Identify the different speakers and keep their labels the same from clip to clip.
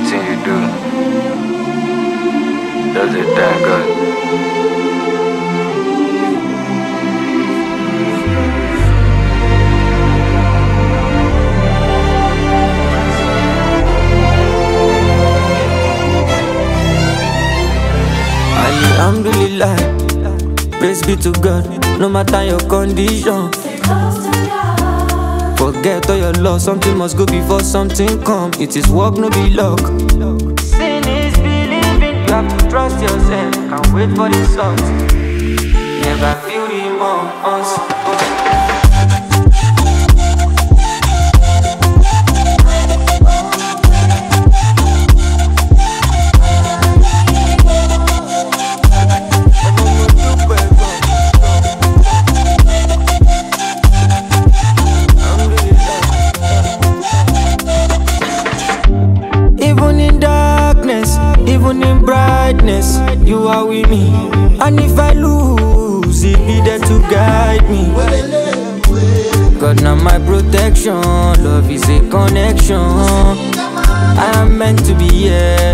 Speaker 1: Anything you do, does it that good?
Speaker 2: Alhamdulillah, praise be to God, no matter your condition. Forget all your loss, something must go before something come. It is work, no be luck. Sin is believing, you have to trust yourself and wait for the result. Never feel remorse. Even in brightness, you are with me. And if I lose, it be there to guide me. God, now my protection, love is a connection. I am meant to be here.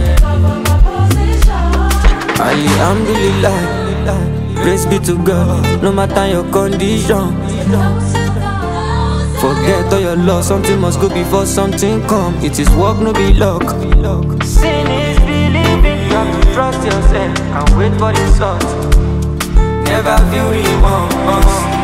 Speaker 2: Alhamdulillah, praise be to God, no matter your condition. Forget all your loss, something must go before something come. It is work, no be luck. Sin is believing, you have to trust yourself and wait for the result. Never feel remorse.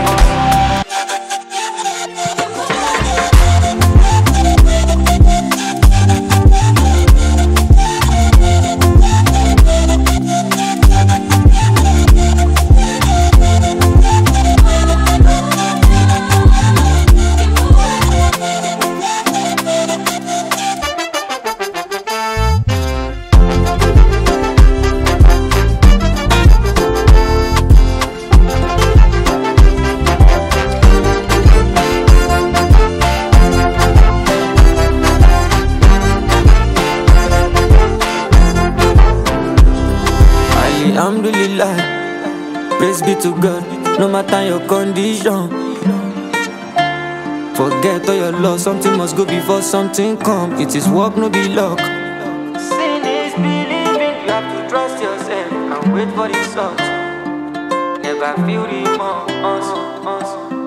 Speaker 2: Alhamdulillah, praise be to God, no matter your condition. Forget all your loss, something must go before something come. It is work, no be luck. Sin is believing, you have to trust yourself and wait for the result. Never feel remorse.